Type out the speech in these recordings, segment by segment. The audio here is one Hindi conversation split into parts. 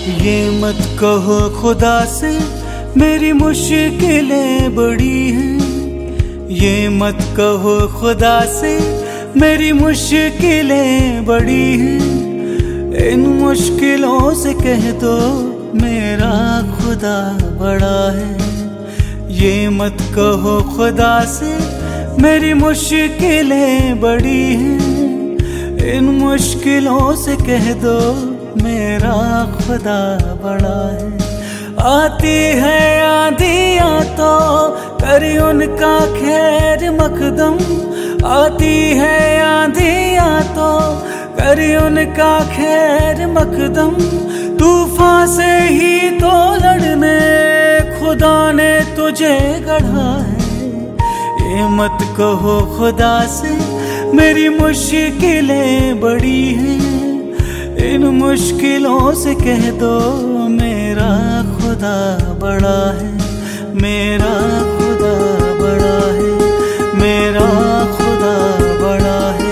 ये मत कहो खुदा से मेरी मुश्किलें बड़ी हैं। ये मत कहो खुदा से मेरी मुश्किलें बड़ी हैं। इन मुश्किलों से कह दो मेरा खुदा बड़ा है। ये मत कहो खुदा से मेरी मुश्किलें बड़ी हैं। इन मुश्किलों से कह दो मेरा खुदा बड़ा है। आती है आंधियाँ तो करी उनका खैर मकदम। आती है आंधियाँ तो करी उनका खैर मकदम। तूफान से ही तो लड़ने खुदा ने तुझे गढ़ा है। ये मत कहो खुदा से मेरी मुश्किलें बड़ी हैं। इन मुश्किलों से कह दो मेरा खुदा बड़ा है। मेरा खुदा बड़ा है। मेरा खुदा बड़ा है।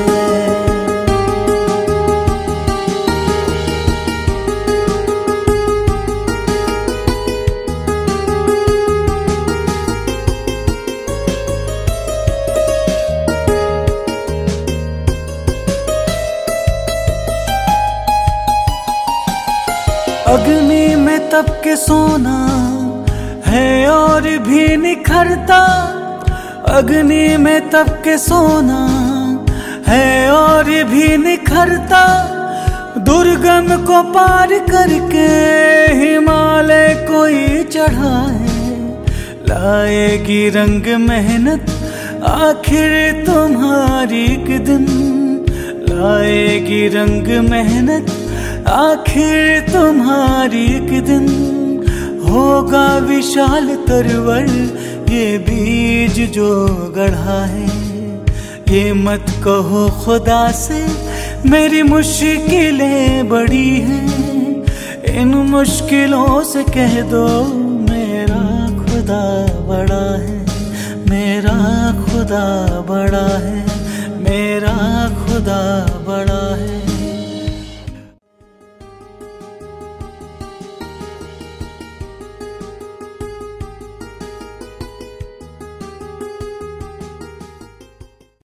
अग्नि में तप के सोना है और भी निखरता। अग्नि में तप के सोना है और भी निखरता। दुर्गम को पार करके हिमालय कोई चढ़ा है। लाएगी रंग मेहनत आखिर तुम्हारी एक दिन। लाएगी रंग मेहनत आखिर तुम्हारी एक दिन। होगा विशाल तरवर ये बीज जो गढ़ा है। ये मत कहो खुदा से मेरी मुश्किलें बड़ी हैं। इन मुश्किलों से कह दो मेरा खुदा बड़ा है। मेरा खुदा बड़ा है। मेरा खुदा बड़ा है।